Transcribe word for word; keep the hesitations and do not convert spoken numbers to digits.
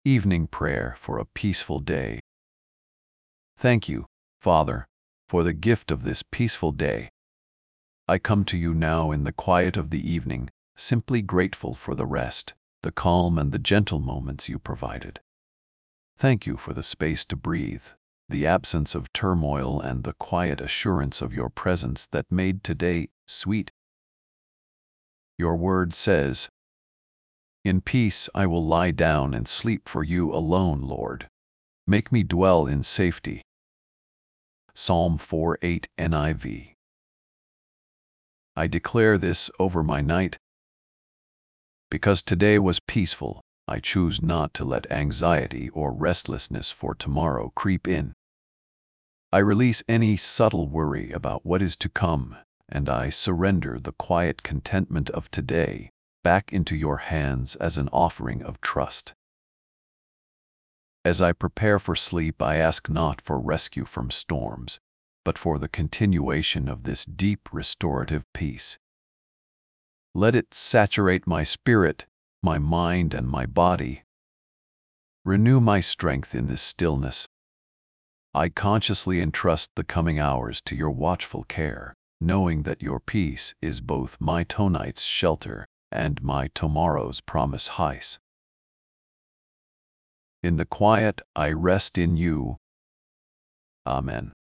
Evening prayer for a peaceful day. Thank you, Father, for the gift of this peaceful day. I come to you now in the quiet of the evening, simply grateful for the rest, the calm and the gentle moments you provided. Thank you for the space to breathe, the absence of turmoil and the quiet assurance of your presence that made today sweet. Your word says, "In peace I will lie down and sleep, for you alone, Lord. Make me dwell in safety." Psalm four eight N I V. I declare this over my night. Because today was peaceful, I choose not to let anxiety or restlessness for tomorrow creep in. I release any subtle worry about what is to come, and I surrender the quiet contentment of today back into your hands as an offering of trust. As I prepare for sleep, I ask not for rescue from storms, but for the continuation of this deep restorative peace. Let it saturate my spirit, my mind, and my body. Renew my strength in this stillness. I consciously entrust the coming hours to your watchful care, knowing that your peace is both my tonight's shelter and my tomorrow's promise heights. In the quiet, I rest in you. Amen.